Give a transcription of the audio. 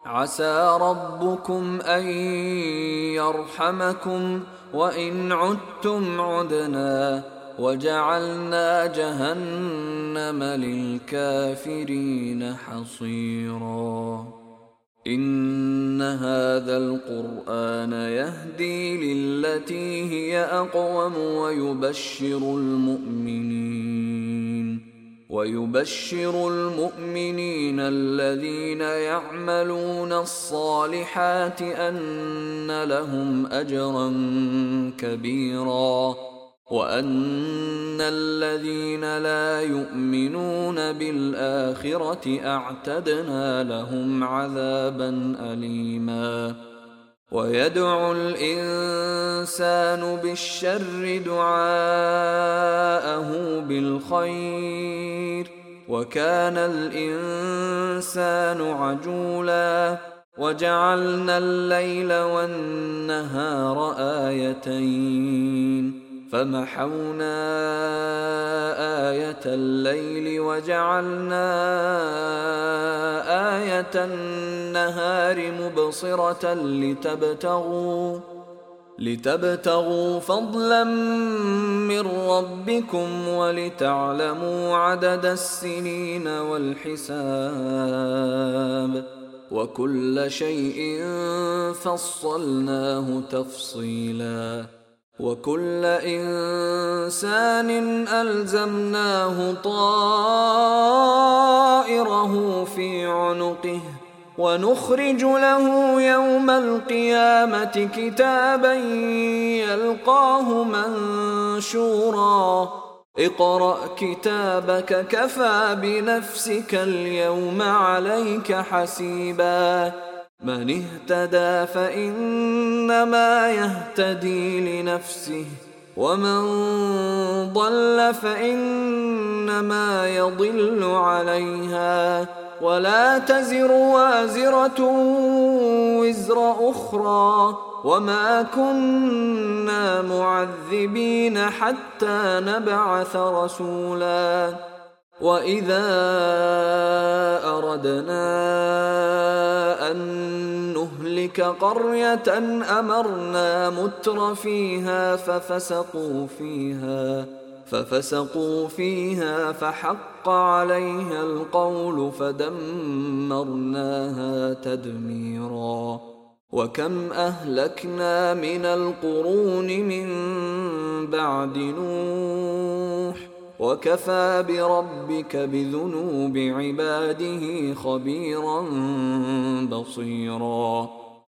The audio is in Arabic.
عسى ربكم أن يرحمكم وإن عدتم عدنا وجعلنا جهنم للكافرين حصيرا. إن هذا القرآن يهدي للتي هي أقوم ويبشر المؤمنين الذين يعملون الصالحات أن لهم أجرا كبيرا، وأن الذين لا يؤمنون بالآخرة أعتدنا لهم عذابا أليما. ويدعو الإنسان بالشر دعاءه بالخير، وكان الإنسان عجولا. وجعلنا الليل والنهار آيتين، فمحونا آية الليل وجعلنا آية النهار مبصرة لتبتغوا فضلا من ربكم ولتعلموا عدد السنين والحساب، وكل شيء فصلناه تفصيلا. وكل إنسان ألزمناه طائره في عنقه، ونخرج له يوم القيامة كتابا يلقاه منشورا. اقرأ كتابك كفى بنفسك اليوم عليك حسيبا. من اهتدى فإنما يهتدي لنفسه، ومن ضل فإنما يضل عليها، ولا تزر وازرة وزر أخرى، وما كنا معذبين حتى نبعث رسولا. وإذا أردنا أن نهلك قرية أمرنا متر فيها ففسقوا فيها فحق عليها القول فدمرناها تدميرا. وكم أهلكنا من القرون من بعد نوح، وكفى بربك بذنوب عباده خبيرا بصيرا.